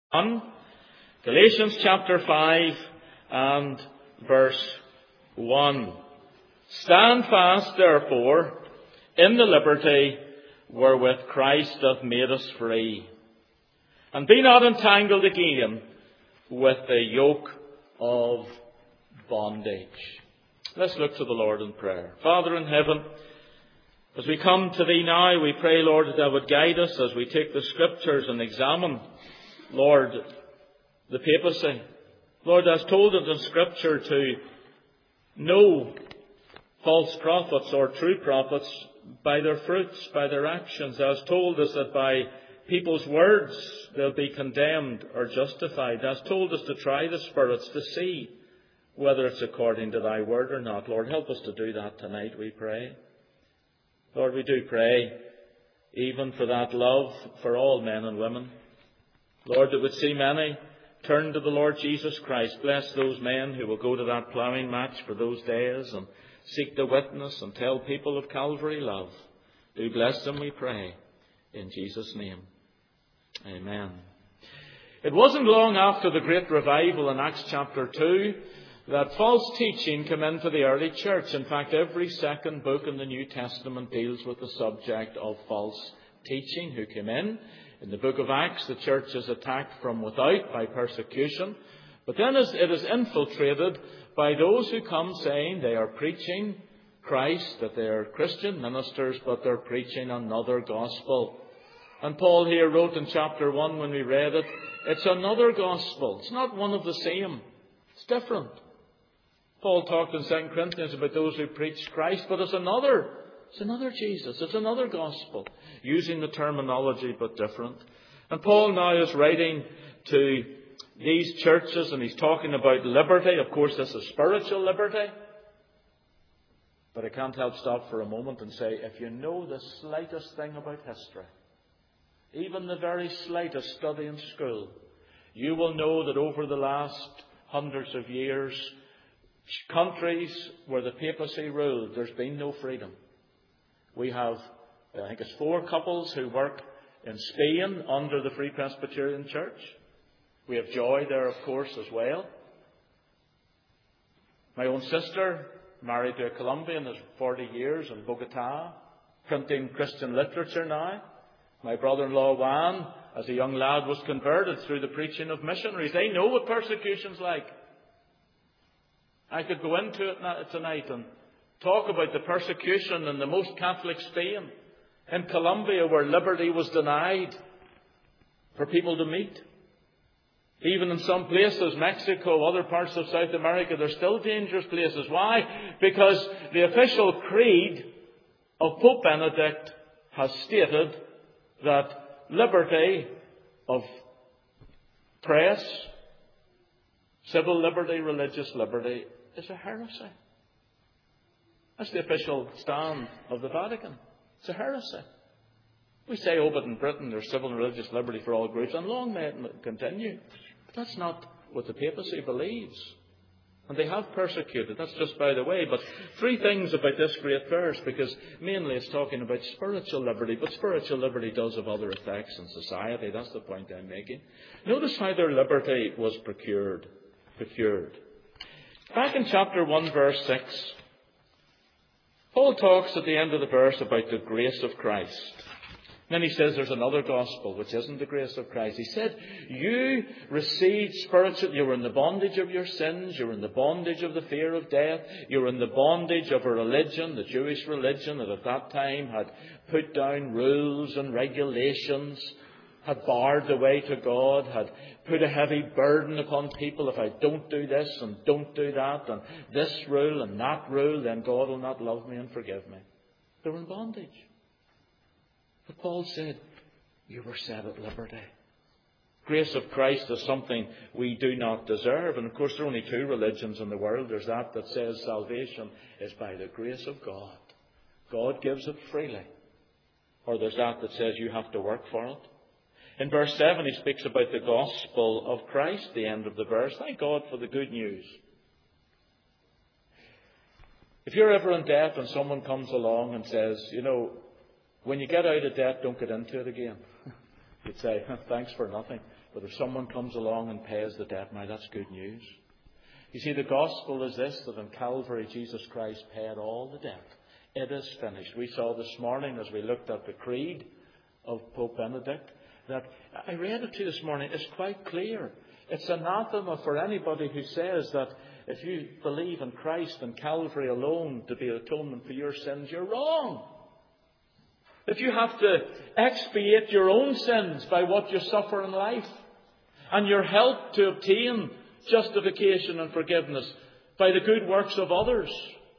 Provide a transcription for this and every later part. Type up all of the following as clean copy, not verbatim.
1, Galatians chapter 5 and verse 1. Stand fast, therefore, in the liberty wherewith Christ hath made us free, and be not entangled again with the yoke of bondage. Let's look to the Lord in prayer. Father in heaven, as we come to Thee now, we pray, Lord, that Thou would guide us as we take the Scriptures and examine, Lord, the papacy. Lord, Thou hast told us in Scripture to know false prophets or true prophets by their fruits, by their actions. Thou hast told us that by people's words they'll be condemned or justified. Thou hast told us to try the spirits to see whether it's according to Thy word or not. Lord, help us to do that tonight, we pray. Lord, we do pray even for that love for all men and women. Lord, that would see many turn to the Lord Jesus Christ. Bless those men who will go to that ploughing match for those days and seek to witness and tell people of Calvary love. Do bless them, we pray, in Jesus' name. Amen. It wasn't long after the great revival in Acts chapter 2 that false teaching came into the early church. In fact, every second book in the New Testament deals with the subject of false teaching who came in. In the book of Acts, the church is attacked from without by persecution. But then it is infiltrated by those who come saying they are preaching Christ, that they are Christian ministers, but they're preaching another gospel. And Paul here wrote in chapter 1 when we read it, it's another gospel. It's not one of the same. It's different. Paul talked in 2 Corinthians about those who preach Christ, but it's another Jesus. It's another gospel, using the terminology but different. And Paul now is writing to these churches and he's talking about liberty. Of course, this is spiritual liberty. But I can't help stop for a moment and say, if you know the slightest thing about history, even the very slightest study in school, you will know that over the last hundreds of years, countries where the papacy ruled, there's been no freedom. We have, I think it's 4 couples who work in Spain under the Free Presbyterian Church. We have Joy there, of course, as well. My own sister, married to a Colombian, has 40 years in Bogota, printing Christian literature now. My brother-in-law, Juan, as a young lad, was converted through the preaching of missionaries. They know what persecution's like. I could go into it tonight and talk about the persecution in the most Catholic Spain, in Colombia, where liberty was denied for people to meet. Even in some places, Mexico, other parts of South America, they're still dangerous places. Why? Because the official creed of Pope Benedict has stated that liberty of press, civil liberty, religious liberty, is a heresy. That's the official stand of the Vatican. It's a heresy. We say, but in Britain there's civil and religious liberty for all groups, and long may it continue. But that's not what the papacy believes. And they have persecuted. That's just by the way. But 3 things about this great verse, because mainly it's talking about spiritual liberty, but spiritual liberty does have other effects in society. That's the point I'm making. Notice how their liberty was procured. Back in chapter 1, verse 6, Paul talks at the end of the verse about the grace of Christ. Then he says there's another gospel, which isn't the grace of Christ. He said, you received spiritual, you were in the bondage of your sins, you were in the bondage of the fear of death, you were in the bondage of a religion, the Jewish religion, that at that time had put down rules and regulations, had barred the way to God, had put a heavy burden upon people. If I don't do this and don't do that, and this rule and that rule, then God will not love me and forgive me. They were in bondage. But Paul said, you were set at liberty. Grace of Christ is something we do not deserve. And of course there are only 2 religions in the world. There's that says salvation is by the grace of God. God gives it freely. Or there's that says you have to work for it. In verse 7 he speaks about the gospel of Christ, the end of the verse. Thank God for the good news. If you're ever in debt and someone comes along and says, when you get out of debt, don't get into it again. You'd say, thanks for nothing. But if someone comes along and pays the debt, now that's good news. You see, the gospel is this, that on Calvary Jesus Christ paid all the debt. It is finished. We saw this morning as we looked at the creed of Pope Benedict that I read it to you this morning. It's quite clear. It's anathema for anybody who says that if you believe in Christ and Calvary alone to be atonement for your sins, you're wrong. If you have to expiate your own sins by what you suffer in life, and you're helped to obtain justification and forgiveness by the good works of others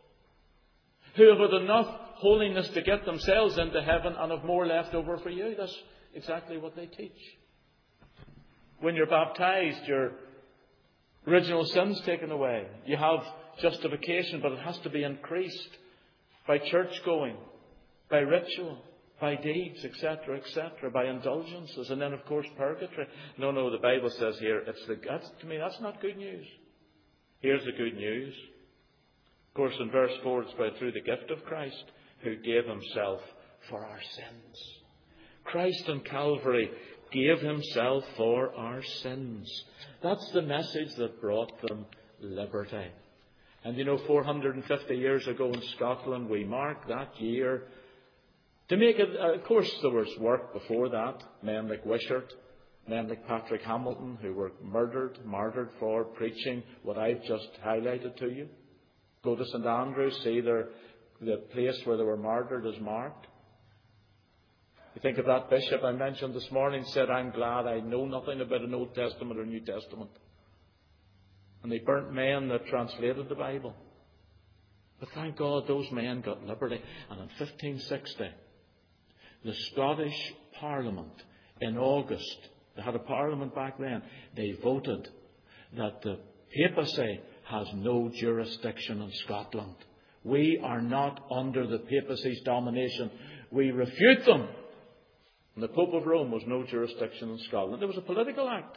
who have had enough holiness to get themselves into heaven and have more left over for you, that's exactly what they teach. When you're baptized, your original sin's taken away. You have justification, but it has to be increased by church going, by ritual, by deeds, etc., etc., by indulgences, and then, of course, purgatory. No, the Bible says here, to me, that's not good news. Here's the good news. Of course, in verse 4, it's about through the gift of Christ, who gave himself for our sins. Christ on Calvary gave himself for our sins. That's the message that brought them liberty. And 450 years ago in Scotland, we mark that year to make it. Of course, there was work before that. Men like Wishart, men like Patrick Hamilton, who were martyred for preaching what I've just highlighted to you. Go to St Andrews, see the place where they were martyred is marked. You think of that bishop I mentioned this morning, said, I'm glad I know nothing about an Old Testament or New Testament. And they burnt men that translated the Bible. But thank God those men got liberty. And in 1560, the Scottish Parliament in August, they had a parliament back then, they voted that the papacy has no jurisdiction in Scotland. We are not under the papacy's domination. We refute them. And the Pope of Rome was no jurisdiction in Scotland. It was a political act.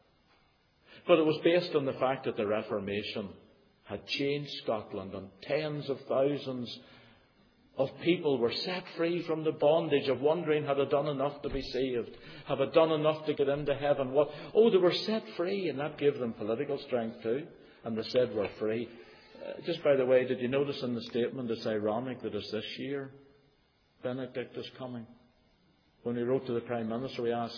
But it was based on the fact that the Reformation had changed Scotland, and tens of thousands of people were set free from the bondage of wondering, had I done enough to be saved? Have I done enough to get into heaven? They were set free, and that gave them political strength too. And they said we're free. Just by the way, did you notice in the statement it's ironic that it's this year Benedict is coming? When we wrote to the Prime Minister, we asked,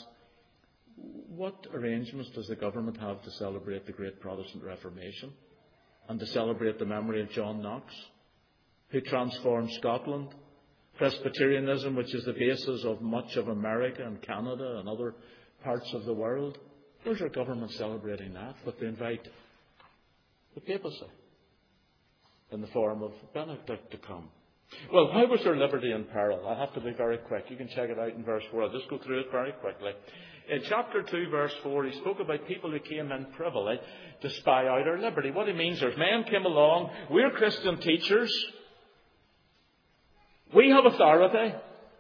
what arrangements does the government have to celebrate the great Protestant Reformation and to celebrate the memory of John Knox, who transformed Scotland? Presbyterianism, which is the basis of much of America and Canada and other parts of the world. Where's our government celebrating that? But they invite the papacy in the form of Benedict to come. Well, why was their liberty in peril? I have to be very quick. You can check it out in verse 4. I'll just go through it very quickly. In chapter 2, verse 4, he spoke about people who came in privily to spy out our liberty. What he means is men came along. We're Christian teachers. We have authority.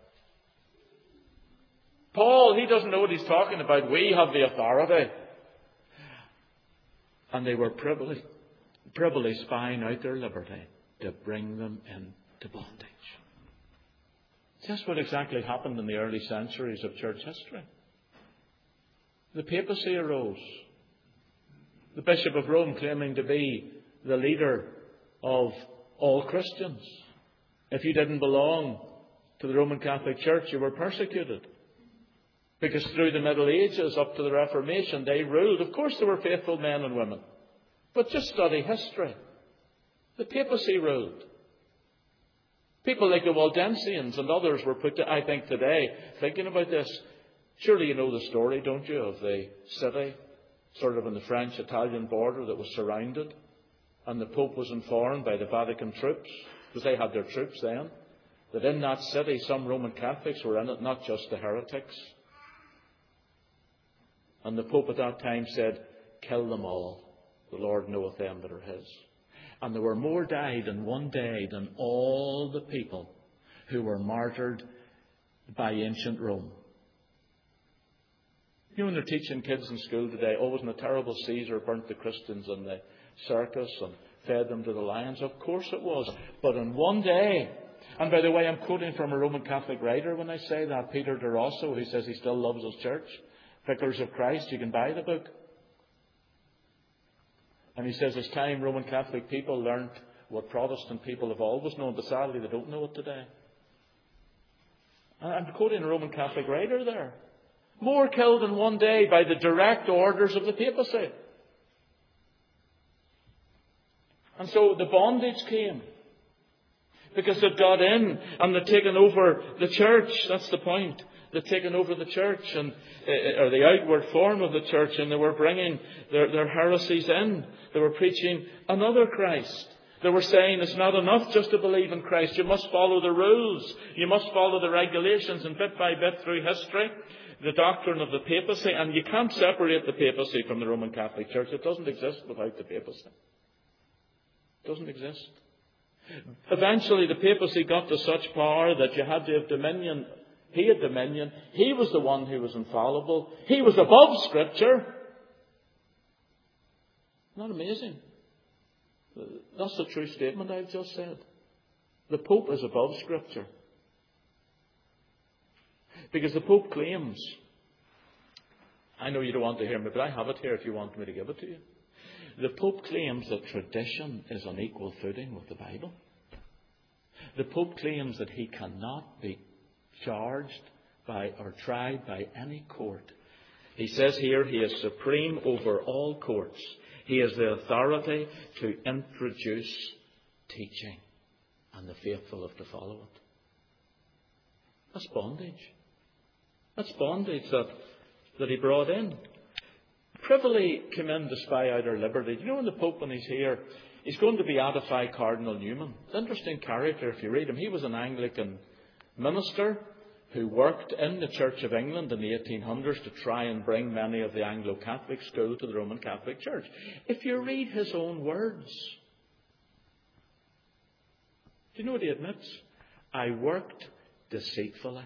Paul, he doesn't know what he's talking about. We have the authority. And they were privily spying out their liberty to bring them into bondage. That's what exactly happened in the early centuries of church history. The papacy arose. The Bishop of Rome claiming to be the leader of all Christians. If you didn't belong to the Roman Catholic Church, you were persecuted. Because through the Middle Ages up to the Reformation, they ruled. Of course, there were faithful men and women. But just study history. The papacy ruled. People like the Waldensians and others were put to, I think today, thinking about this. Surely you know the story, don't you, of the city, sort of on the French-Italian border that was surrounded. And the Pope was informed by the Vatican troops, because they had their troops then, that in that city some Roman Catholics were in it, not just the heretics. And the Pope at that time said, kill them all. The Lord knoweth them that are his. And there were more died in one day than all the people who were martyred by ancient Rome. You know, when they're teaching kids in school today, when the terrible Caesar burnt the Christians in the circus and fed them to the lions. Of course it was. But in one day, and by the way, I'm quoting from a Roman Catholic writer when I say that, Peter de Rosso, who says he still loves his church. Vicars of Christ, you can buy the book. And he says it's time Roman Catholic people learnt what Protestant people have always known, but sadly they don't know it today. I'm quoting a Roman Catholic writer there. More killed in one day by the direct orders of the papacy. And so the bondage came. Because they'd got in and they'd taken over the church. That's the point. They'd taken over the church, or the outward form of the church, and they were bringing their heresies in. They were preaching another Christ. They were saying it's not enough just to believe in Christ. You must follow the rules. You must follow the regulations. And bit by bit through history, the doctrine of the papacy, and you can't separate the papacy from the Roman Catholic Church. It doesn't exist without the papacy. It doesn't exist. Eventually the papacy got to such power that you had to have dominion. He had dominion. He was the one who was infallible. He was above Scripture. Not amazing? That's the true statement I've just said. The Pope is above Scripture. Because the Pope claims, I know you don't want to hear me, but I have it here if you want me to give it to you. The Pope claims that tradition is on equal footing with the Bible. The Pope claims that he cannot be charged by or tried by any court. He says here he is supreme over all courts. He has the authority to introduce teaching, and the faithful have to follow it. That's bondage. That's bondage that he brought in. Privily came in to spy out our liberty. Do you know when the Pope, when he's here, he's going to beatify Cardinal Newman. It's an interesting character if you read him. He was an Anglican minister who worked in the Church of England in the 1800s to try and bring many of the Anglo-Catholic school to the Roman Catholic Church. If you read his own words, do you know what he admits? I worked deceitfully.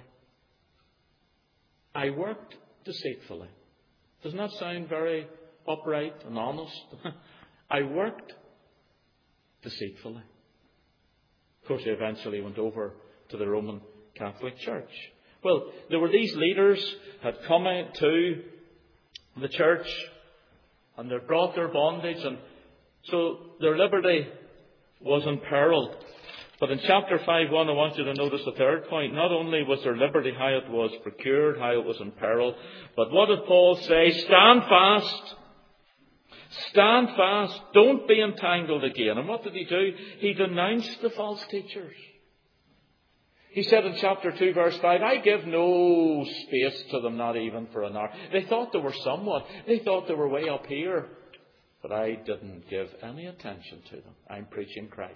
I worked deceitfully. Doesn't that sound very upright and honest? I worked deceitfully. Of course, he eventually went over to the Roman Catholic Church. Well, there were these leaders had come out to the church and they brought their bondage, and so their liberty was in peril. But in chapter 5:1, I want you to notice the third point. Not only was their liberty how it was procured, how it was in peril, but what did Paul say? Stand fast. Stand fast. Don't be entangled again. And what did he do? He denounced the false teachers. He said in chapter 2, verse 5, I give no space to them, not even for an hour. They thought they were somewhat. They thought they were way up here. But I didn't give any attention to them. I'm preaching Christ.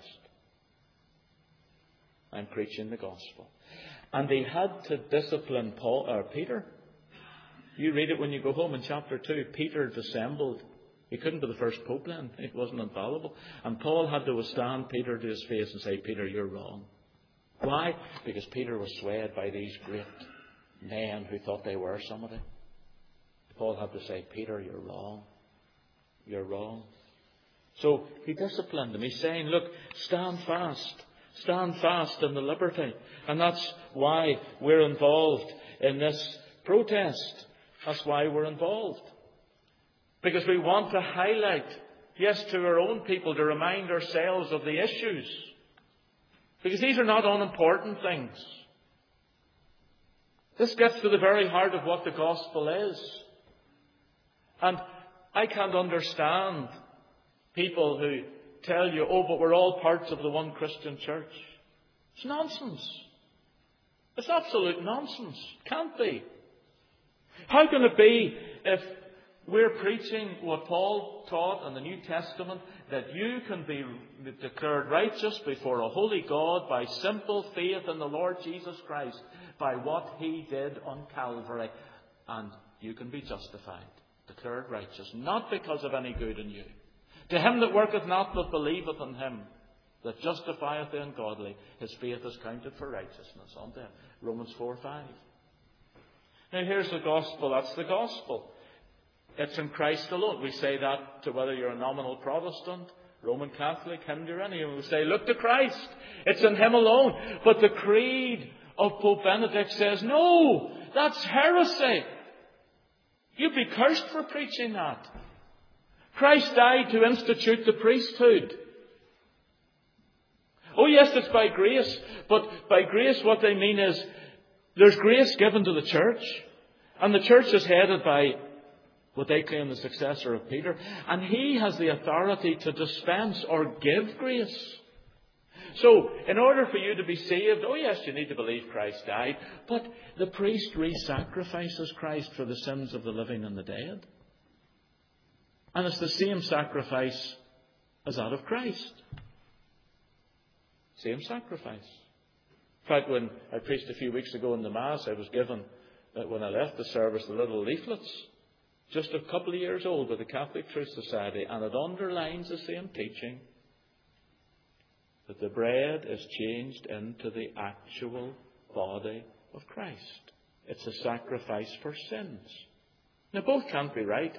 I'm preaching the gospel. And he had to discipline Peter. You read it when you go home in chapter 2. Peter dissembled. He couldn't be the first pope then. He wasn't infallible. And Paul had to withstand Peter to his face and say, Peter, you're wrong. Why? Because Peter was swayed by these great men who thought they were somebody. Paul had to say, Peter, you're wrong. You're wrong. So he disciplined him. He's saying, look, stand fast. Stand fast in the liberty. And that's why we're involved in this protest. That's why we're involved. Because we want to highlight, yes, to our own people, to remind ourselves of the issues. Because these are not unimportant things. This gets to the very heart of what the gospel is. And I can't understand people who tell you, oh, but we're all parts of the one Christian church. It's nonsense. It's absolute nonsense. Can't be. How can it be if we're preaching what Paul taught in the New Testament, that you can be declared righteous before a holy God by simple faith in the Lord Jesus Christ, by what He did on Calvary, and you can be justified, declared righteous, not because of any good in you. To him that worketh not, but believeth in Him that justifieth the ungodly, his faith is counted for righteousness. On them. Romans 4:5. Now here's the gospel. That's the gospel. It's in Christ alone. We say that to whether you're a nominal Protestant, Roman Catholic, Hindu, or anyone. We say, look to Christ. It's in Him alone. But the creed of Pope Benedict says, no, that's heresy. You'd be cursed for preaching that. Christ died to institute the priesthood. Oh yes, it's by grace. But by grace what they mean is there's grace given to the church. And the church is headed by what they claim the successor of Peter. And he has the authority to dispense or give grace. So, in order for you to be saved, oh yes, you need to believe Christ died. But the priest re-sacrifices Christ for the sins of the living and the dead. And it's the same sacrifice as that of Christ. Same sacrifice. In fact, when I preached a few weeks ago in the Mass, I was given, when I left the service, the little leaflets, just a couple of years old, by the Catholic Truth Society, and it underlines the same teaching, that the bread is changed into the actual body of Christ. It's a sacrifice for sins. Now, both can't be right.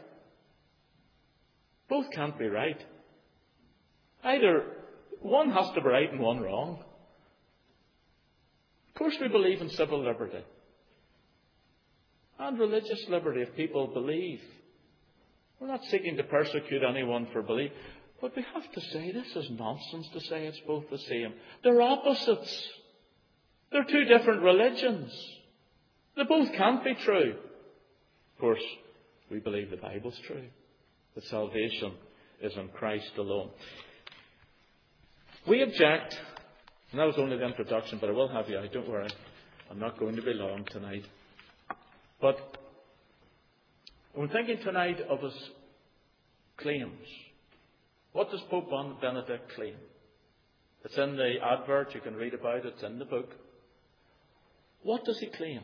Both can't be right. Either one has to be right and one wrong. Of course we believe in civil liberty and religious liberty if people believe. We're not seeking to persecute anyone for belief. But we have to say this is nonsense to say it's both the same. They're opposites. They're two different religions. They both can't be true. Of course, we believe the Bible's true. That salvation is in Christ alone. We object, and that was only the introduction, but I will have you out, don't worry. I'm not going to be long tonight. But we're thinking tonight of his claims. What does Pope Benedict claim? It's in the advert, you can read about it, it's in the book. What does he claim?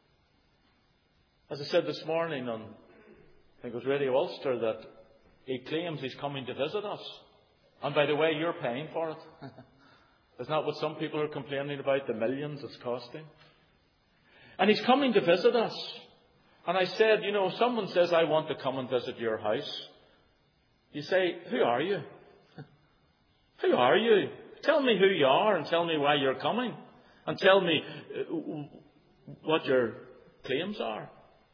As I said this morning on, I think it was Radio Ulster, that he claims he's coming to visit us. And by the way, you're paying for it. Isn't that what some people are complaining about, the millions it's costing? And he's coming to visit us. And I said, someone says, I want to come and visit your house. You say, who are you? Who are you? Tell me who you are and tell me why you're coming. And tell me what your claims are.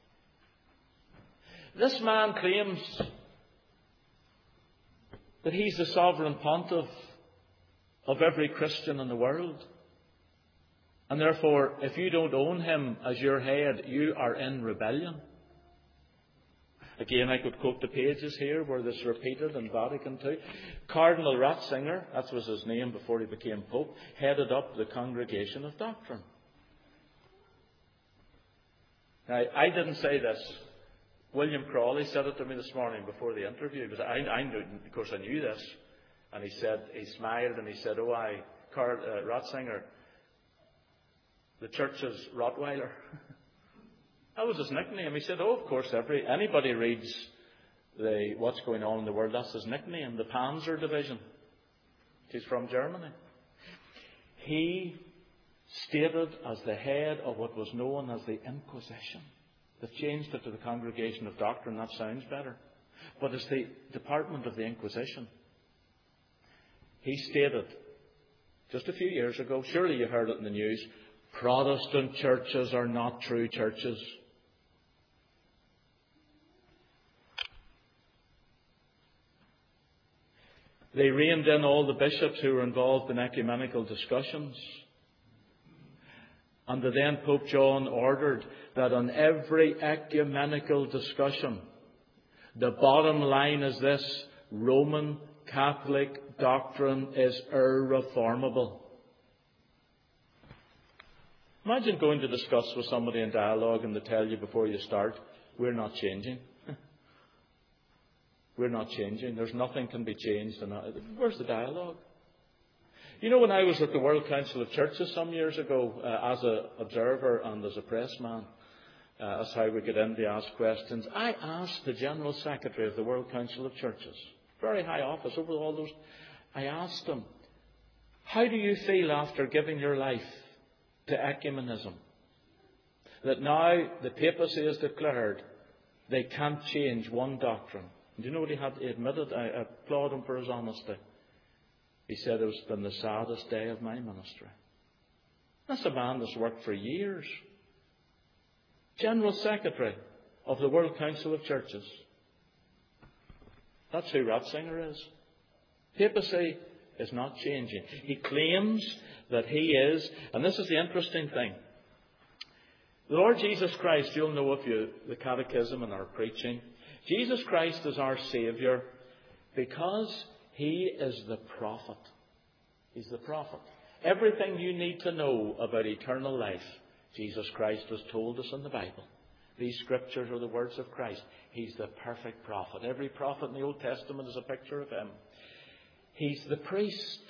This man claims that he's the sovereign pontiff of every Christian in the world. And therefore, if you don't own him as your head, you are in rebellion. Again, I could quote the pages here where this is repeated in Vatican II. Cardinal Ratzinger, that was his name before he became Pope, headed up the Congregation of Doctrine. Now, I didn't say this. William Crawley said it to me this morning before the interview, because I knew, of course I knew this. And he smiled and he said, Ratzinger, the church's Rottweiler. That was his nickname. He said, of course, anybody reads what's going on in the world, that's his nickname, the Panzer Division. He's from Germany. He stated as the head of what was known as the Inquisition. They've changed it to the Congregation of Doctrine. That sounds better. But it's the Department of the Inquisition. He stated just a few years ago, surely you heard it in the news, Protestant churches are not true churches. They reined in all the bishops who were involved in ecumenical discussions. And the then Pope John ordered that on every ecumenical discussion, the bottom line is this: Roman Catholic doctrine is irreformable. Imagine going to discuss with somebody in dialogue and they tell you before you start, we're not changing. We're not changing. There's nothing can be changed. Where's the dialogue? When I was at the World Council of Churches some years ago, as an observer and as a pressman, that's how we get in to ask questions. I asked the General Secretary of the World Council of Churches, very high office over all those, I asked him, how do you feel after giving your life to ecumenism? That now the papacy has declared they can't change one doctrine. And do you know what he admitted? I applaud him for his honesty. He said, it's been the saddest day of my ministry. That's a man that's worked for years. General Secretary of the World Council of Churches. That's who Ratzinger is. Papacy is not changing. He claims that he is, and this is the interesting thing. The Lord Jesus Christ, you'll know if you the catechism and our preaching, Jesus Christ is our Saviour because He is the prophet. He's the prophet. Everything you need to know about eternal life, Jesus Christ has told us in the Bible. These scriptures are the words of Christ. He's the perfect prophet. Every prophet in the Old Testament is a picture of Him. He's the priest.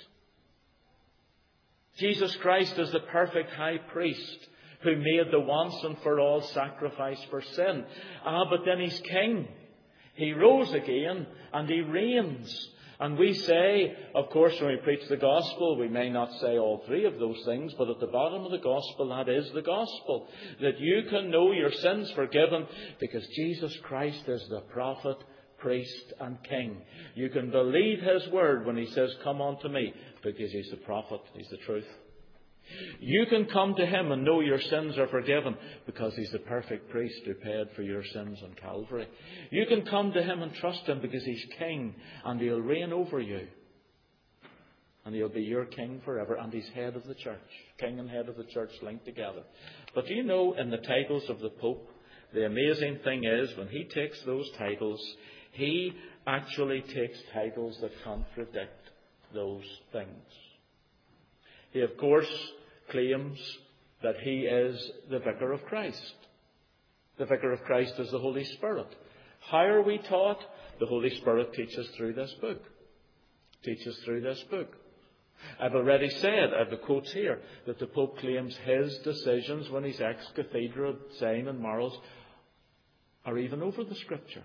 Jesus Christ is the perfect high priest who made the once and for all sacrifice for sin. But then He's king. He rose again and He reigns. And we say, of course, when we preach the gospel, we may not say all three of those things, but at the bottom of the gospel, that is the gospel. That you can know your sins forgiven because Jesus Christ is the prophet, priest and king. You can believe His word when He says, come unto me, because He's the prophet, He's the truth. You can come to Him and know your sins are forgiven because He's the perfect priest who paid for your sins on Calvary. You can come to Him and trust Him because He's king and He'll reign over you. And He'll be your king forever, and He's head of the church. King and head of the church linked together. But do you know, in the titles of the Pope, the amazing thing is, when he takes those titles, he actually takes titles that contradict those things. He, of course, claims that he is the Vicar of Christ. The Vicar of Christ is the Holy Spirit. How are we taught? The Holy Spirit teaches through this book. Teaches through this book. I've already said, I have the quotes here, that the Pope claims his decisions when he's ex cathedra, saying and morals, are even over the Scripture.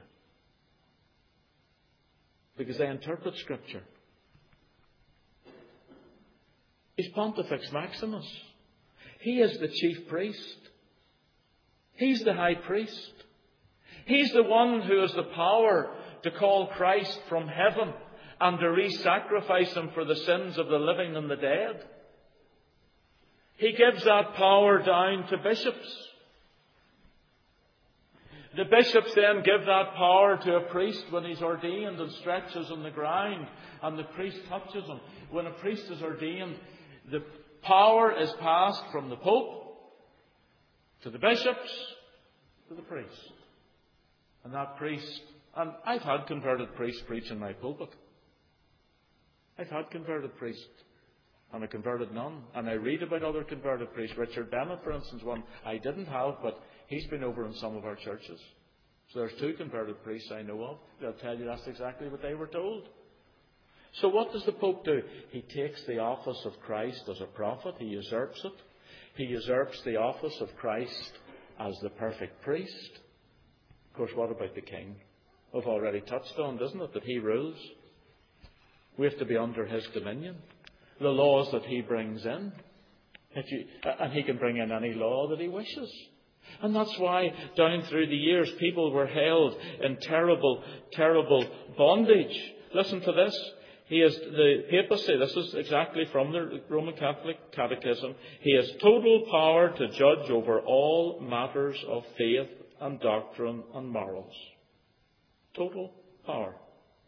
Because they interpret Scripture. He's Pontifex Maximus. He is the chief priest. He's the high priest. He's the one who has the power to call Christ from heaven and to re-sacrifice Him for the sins of the living and the dead. He gives that power down to bishops. The bishops then give that power to a priest when he's ordained and stretches on the ground and the priest touches him. When a priest is ordained, the power is passed from the Pope to the bishops to the priest. And that priest, and I've had converted priests preach in my pulpit. I've had converted priests. And a converted nun. And I read about other converted priests. Richard Bennett, for instance, one I didn't have, but he's been over in some of our churches. So there's 2 converted priests I know of. They'll tell you that's exactly what they were told. So what does the Pope do? He takes the office of Christ as a prophet. He usurps it. He usurps the office of Christ as the perfect priest. Of course, what about the king? We've already touched on, isn't it, that he rules. We have to be under his dominion. The laws that he brings in. And he can bring in any law that he wishes. And that's why down through the years people were held in terrible, terrible bondage. Listen to this. He has the papacy, this is exactly from the Roman Catholic Catechism. He has total power to judge over all matters of faith and doctrine and morals. Total power.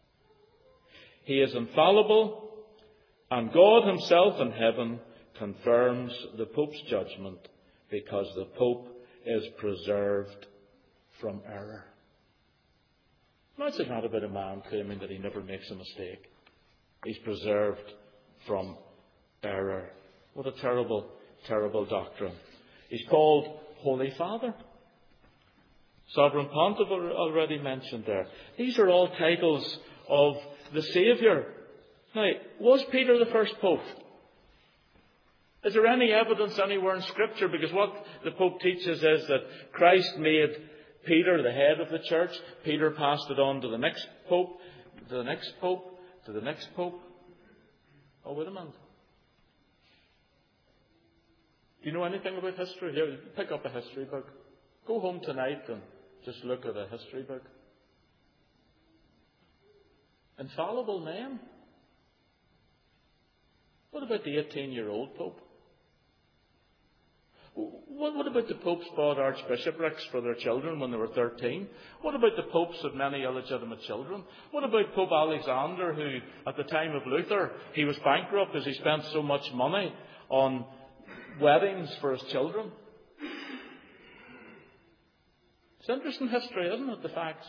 He is infallible. And God Himself in heaven confirms the Pope's judgment because the Pope is preserved from error. Imagine that about a man claiming that he never makes a mistake. He's preserved from error. What a terrible, terrible doctrine. He's called Holy Father. Sovereign Pontiff already mentioned there. These are all titles of the Saviour. Now, was Peter the first Pope? Is there any evidence anywhere in Scripture? Because what the Pope teaches is that Christ made Peter the head of the church. Peter passed it on to the next Pope, to the next Pope, to the next Pope. Oh, wait a minute. Do you know anything about history? Here, pick up a history book. Go home tonight and just look at a history book. Infallible men. What about the 18-year-old Pope? What about the popes bought archbishoprics for their children when they were 13? What about the popes of many illegitimate children? What about Pope Alexander, who at the time of Luther, he was bankrupt because he spent so much money on weddings for his children? It's interesting history, isn't it, the facts?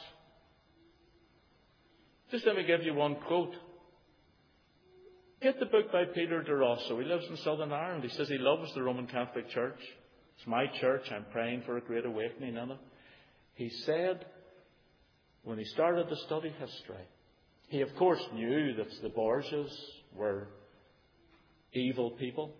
Just let me give you one quote. Get the book by Peter de Rosso. He lives in Southern Ireland. He says he loves the Roman Catholic Church. It's my church. I'm praying for a great awakening in it. He said, when he started to study history, he of course knew that the Borgias were evil people.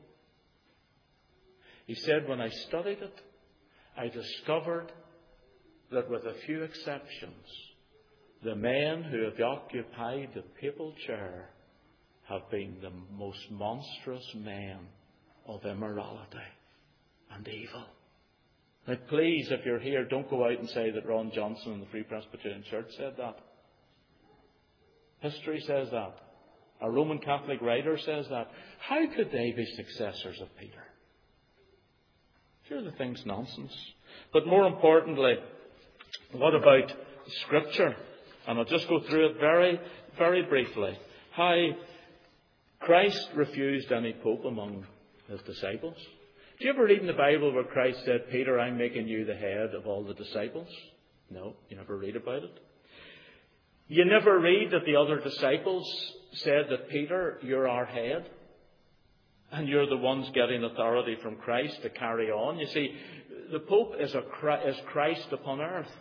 He said, when I studied it, I discovered that with a few exceptions, the men who have occupied the papal chair have been the most monstrous men of immorality and evil. Now please, if you're here, don't go out and say that Ron Johnson and the Free Presbyterian Church said that. History says that. A Roman Catholic writer says that. How could they be successors of Peter? Sure, the thing's nonsense. But more importantly, what about Scripture? And I'll just go through it very, very briefly. How Christ refused any pope among his disciples. Do you ever read in the Bible where Christ said, Peter, I'm making you the head of all the disciples? No, you never read about it. You never read that the other disciples said that, Peter, you're our head. And you're the ones getting authority from Christ to carry on. You see, the Pope is Christ upon earth.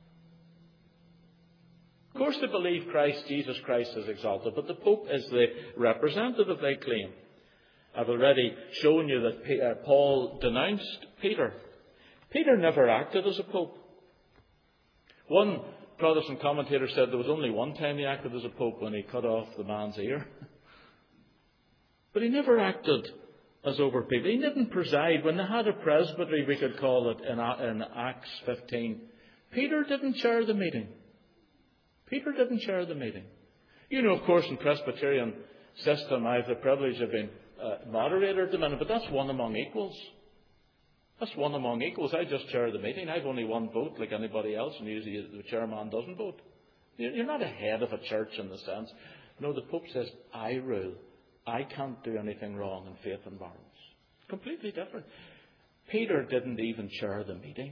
Of course they believe Jesus Christ is exalted, but the Pope is the representative, they claim. I've already shown you that Paul denounced Peter. Peter never acted as a Pope. One Protestant commentator said there was only one time he acted as a Pope, when he cut off the man's ear. But he never acted as over people. He didn't preside. When they had a presbytery, we could call it, in Acts 15, Peter didn't chair the meeting. Peter didn't chair the meeting. You know, of course, in Presbyterian system, I have the privilege of being moderator at the minute, but that's one among equals. That's one among equals. I just chair the meeting. I've only one vote like anybody else, and usually the chairman doesn't vote. You're not a head of a church in the sense. No, the Pope says, I rule. I can't do anything wrong in faith and morals. Completely different. Peter didn't even chair the meeting.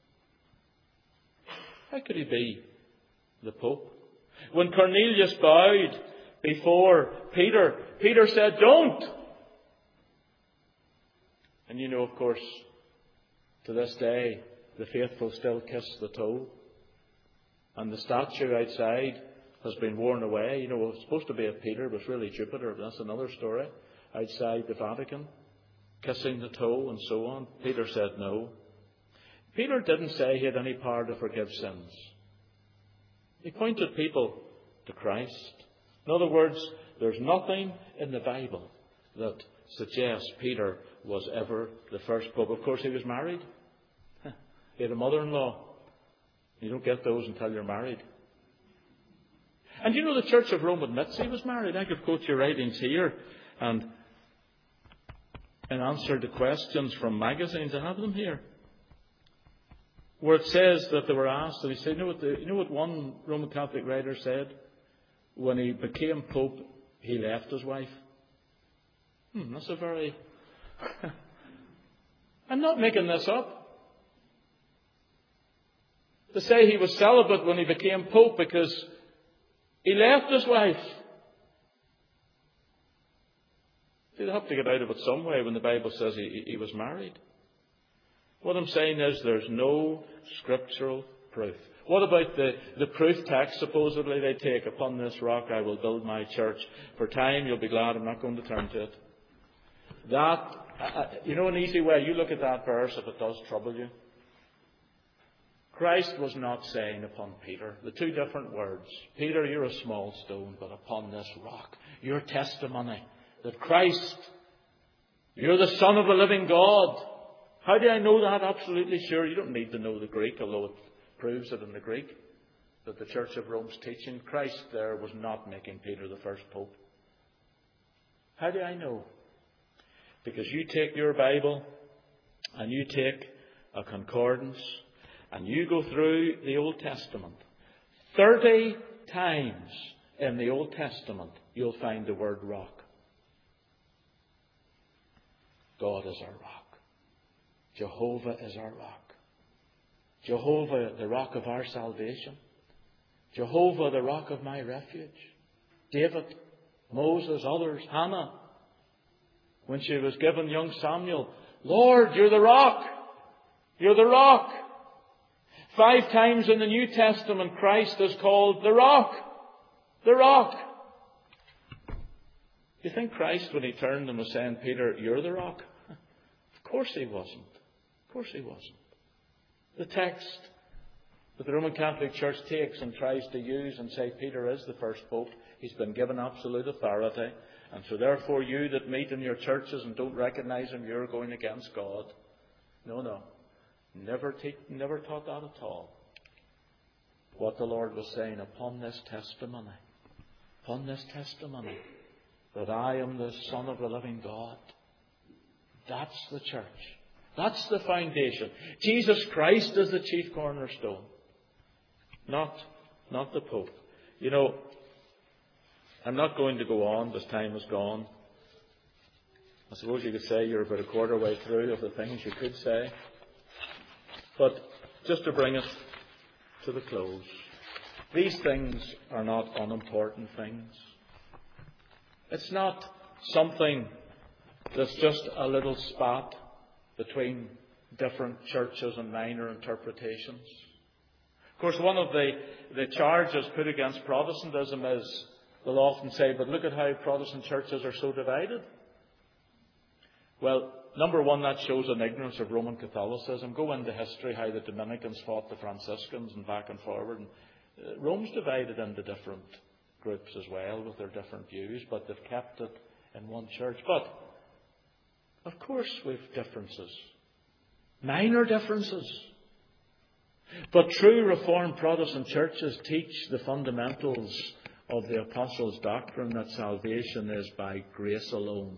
How could he be the Pope? When Cornelius bowed before Peter, Peter said, don't! And you know, of course, to this day, the faithful still kiss the toe. And the statue outside has been worn away. You know, it was supposed to be of Peter, but it's really Jupiter. But that's another story. Outside the Vatican, kissing the toe and so on. Peter said no. Peter didn't say he had any power to forgive sins. He pointed people to Christ. In other words, there's nothing in the Bible that suggests Peter was ever the first pope. Of course, he was married. He had a mother-in-law. You don't get those until you're married. And you know, the Church of Rome admits he was married. I could quote your writings here and answer the questions from magazines. I have them here. Where it says that they were asked, and he said, you know what one Roman Catholic writer said? When he became Pope, he left his wife. That's a very... I'm not making this up. To say he was celibate when he became Pope because he left his wife. See, they have to get out of it some way when the Bible says he was married. What I'm saying is there's no scriptural proof. What about the proof text supposedly they take? Upon this rock I will build my church. For time you'll be glad I'm not going to turn to it. That, you know, an easy way, you look at that verse if it does trouble you. Christ was not saying upon Peter. The two different words. Peter, you're a small stone, but upon this rock. Your testimony that Christ, you're the Son of the living God. How do I know that? Absolutely sure. You don't need to know the Greek, although it proves it in the Greek, that the Church of Rome's teaching. Christ there was not making Peter the first Pope. How do I know? Because you take your Bible and you take a concordance and you go through the Old Testament, 30 times in the Old Testament you'll find the word rock. God is our rock. Jehovah is our rock. Jehovah, the rock of our salvation. Jehovah, the rock of my refuge. David, Moses, others, Hannah, when she was given young Samuel, Lord, you're the rock. You're the rock. 5 times in the New Testament, Christ is called the rock. The rock. Do you think Christ, when he turned and was saying, Peter, you're the rock? Of course he wasn't. Of course he wasn't. The text that the Roman Catholic Church takes and tries to use and say Peter is the first pope, he's been given absolute authority, and so therefore you that meet in your churches and don't recognize him, you're going against God. No. Never taught that at all. What the Lord was saying, upon this testimony, that I am the Son of the living God. That's the church. That's the foundation. Jesus Christ is the chief cornerstone. Not the Pope. You know, I'm not going to go on. This time is gone. I suppose you could say you're about a quarter way through of the things you could say. But just to bring us to the close, these things are not unimportant things. It's not something that's just a little spat between different churches and minor interpretations. Of course, one of the charges put against Protestantism is, they'll often say, but look at how Protestant churches are so divided. Well, number one, that shows an ignorance of Roman Catholicism. Go into history, how the Dominicans fought the Franciscans and back and forward. And Rome's divided into different groups as well with their different views, but they've kept it in one church. But, of course, we've differences. Minor differences. But true Reformed Protestant churches teach the fundamentals of the Apostles' doctrine that salvation is by grace alone,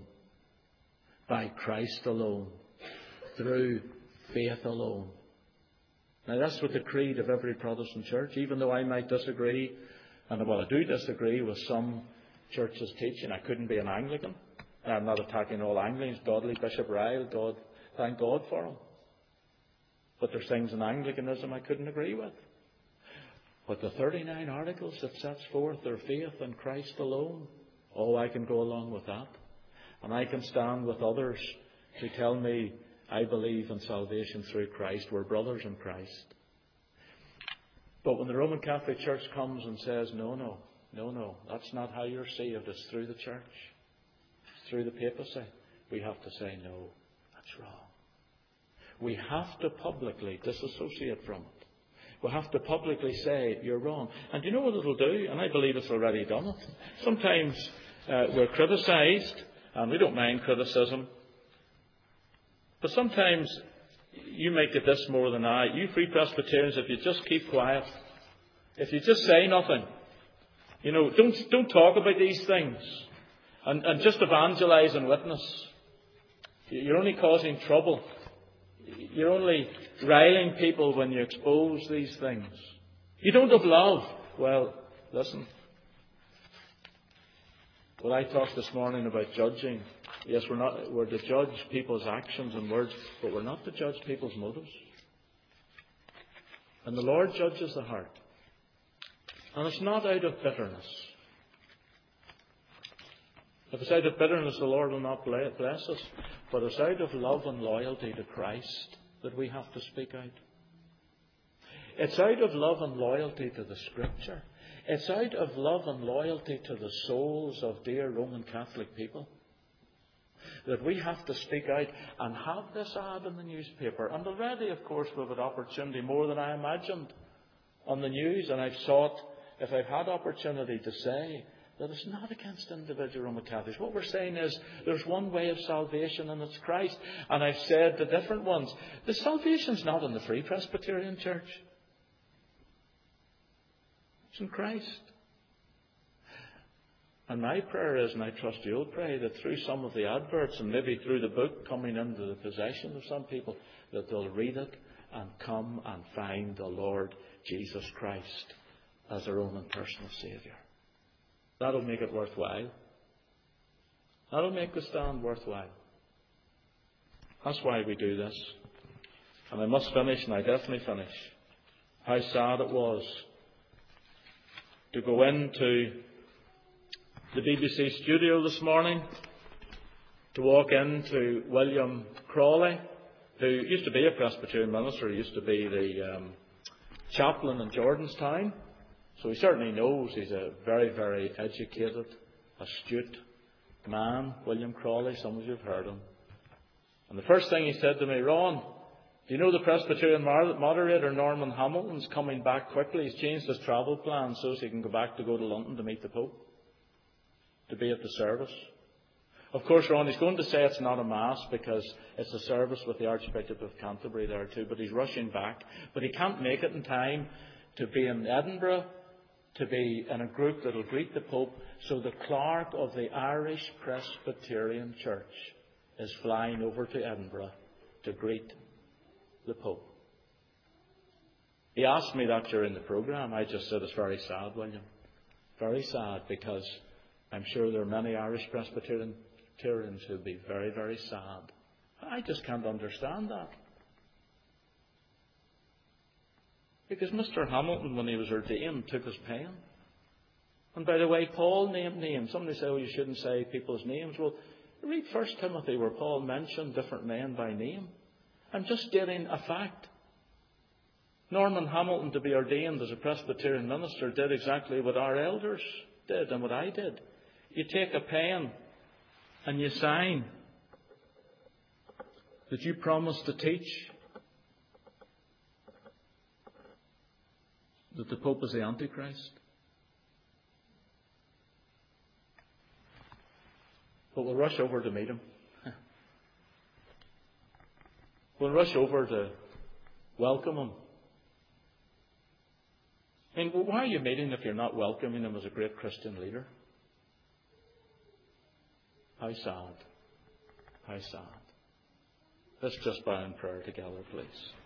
by Christ alone, through faith alone. Now that's what the creed of every Protestant church, even though I might disagree, and I do disagree with some churches' teaching. I couldn't be an Anglican. I'm not attacking all Anglicans. Godly Bishop Ryle, thank God for him. But there's things in Anglicanism I couldn't agree with. But the 39 articles that sets forth their faith in Christ alone, I can go along with that. And I can stand with others who tell me I believe in salvation through Christ. We're brothers in Christ. But when the Roman Catholic Church comes and says, no, that's not how you're saved. It's through the church. It's through the papacy. We have to say, no, that's wrong. We have to publicly disassociate from it. We have to publicly say, you're wrong. And you know what it'll do? And I believe it's already done it. Sometimes we're criticised, and we don't mind criticism. But sometimes you might get this more than I. You Free Presbyterians, if you just keep quiet, if you just say nothing, don't talk about these things, and just evangelise and witness, you're only causing trouble. You're only riling people when you expose these things. You don't have love. Well, listen. Well, I talked this morning about judging. Yes, we're to judge people's actions and words, but we're not to judge people's motives. And the Lord judges the heart. And it's not out of bitterness. If it's out of bitterness, the Lord will not bless us. But it's out of love and loyalty to Christ that we have to speak out. It's out of love and loyalty to the Scripture. It's out of love and loyalty to the souls of dear Roman Catholic people that we have to speak out and have this ad in the newspaper. And already, of course, we've had opportunity more than I imagined on the news. And I've sought, if I've had opportunity, to say that it's not against individual Roman Catholics. What we're saying is there's one way of salvation, and it's Christ. And I've said to different ones, the salvation's not in the Free Presbyterian Church. It's in Christ. And my prayer is, and I trust you'll pray, that through some of the adverts and maybe through the book coming into the possession of some people, that they'll read it and come and find the Lord Jesus Christ as their own and personal Saviour. That'll make it worthwhile. That'll make the stand worthwhile. That's why we do this. And I must finish, and I definitely finish. How sad it was to go into the BBC studio this morning, to walk into William Crawley, who used to be a Presbyterian minister. He used to be the chaplain in Jordanstown. So he certainly knows. He's a very, very educated, astute man, William Crawley. Some of you have heard him. And the first thing he said to me, Ron, do you know the Presbyterian moderator, Norman Hamilton's coming back quickly? He's changed his travel plan so he can go to London to meet the Pope, to be at the service. Of course, Ron, he's going to say it's not a Mass because it's a service with the Archbishop of Canterbury there too, but he's rushing back. But he can't make it in time to be in Edinburgh, to be in a group that will greet the Pope. So the clerk of the Irish Presbyterian Church is flying over to Edinburgh to greet the Pope. He asked me that during the programme. I just said it's very sad, William. Very sad, because I'm sure there are many Irish Presbyterians who will be very, very sad. I just can't understand that. Because Mr. Hamilton, when he was ordained, took his pen. And by the way, Paul named names. Somebody say, oh, you shouldn't say people's names. Well, read 1 Timothy where Paul mentioned different men by name. I'm just stating a fact. Norman Hamilton, to be ordained as a Presbyterian minister, did exactly what our elders did and what I did. You take a pen and you sign that you promise to teach that the Pope is the Antichrist. But we'll rush over to meet him. We'll rush over to welcome him. I mean, why are you meeting if you're not welcoming him as a great Christian leader? How sad. How sad. Let's just bow in prayer together, please.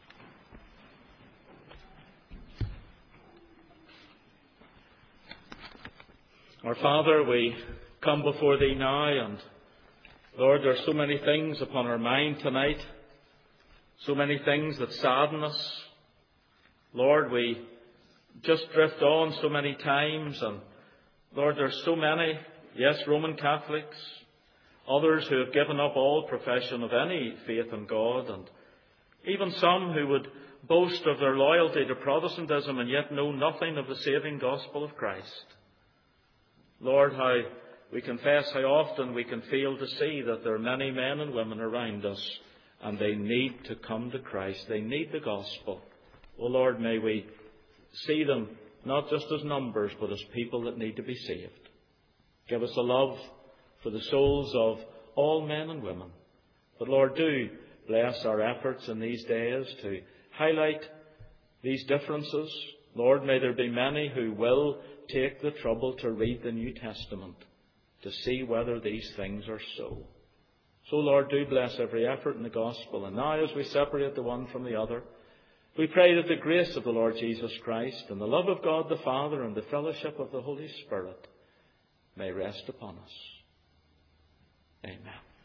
Our Father, we come before Thee now, and Lord, there are so many things upon our mind tonight, so many things that sadden us. Lord, we just drift on so many times, and Lord, there are so many, yes, Roman Catholics, others who have given up all profession of any faith in God, and even some who would boast of their loyalty to Protestantism and yet know nothing of the saving gospel of Christ. Lord, how we confess how often we can fail to see that there are many men and women around us, and they need to come to Christ. They need the gospel. Oh Lord, may we see them not just as numbers, but as people that need to be saved. Give us a love for the souls of all men and women. But Lord, do bless our efforts in these days to highlight these differences. Lord, may there be many who will take the trouble to read the New Testament to see whether these things are so. So Lord, do bless every effort in the gospel. And now as we separate the one from the other, we pray that the grace of the Lord Jesus Christ and the love of God the Father and the fellowship of the Holy Spirit may rest upon us. Amen.